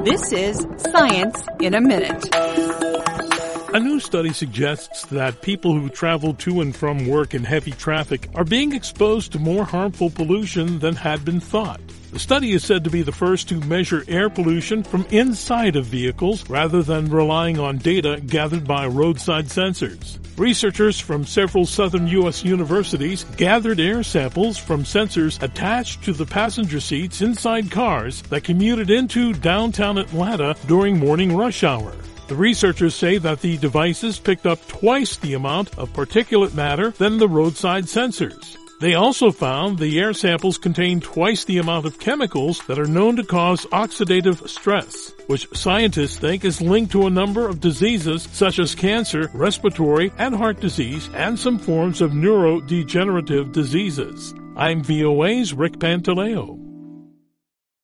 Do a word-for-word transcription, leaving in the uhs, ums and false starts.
This is Science in a Minute. A new study suggests that people who travel to and from work in heavy traffic are being exposed to more harmful pollution than had been thought. The study is said to be the first to measure air pollution from inside of vehicles rather than relying on data gathered by roadside sensors. Researchers from several southern U S universities gathered air samples from sensors attached to the passenger seats inside cars that commuted into downtown Atlanta during morning rush hour. The researchers say that the devices picked up twice the amount of particulate matter than the roadside sensors. They also found the air samples contained twice the amount of chemicals that are known to cause oxidative stress, which scientists think is linked to a number of diseases such as cancer, respiratory, and heart disease, and some forms of neurodegenerative diseases. I'm V O A's Rick Pantaleo.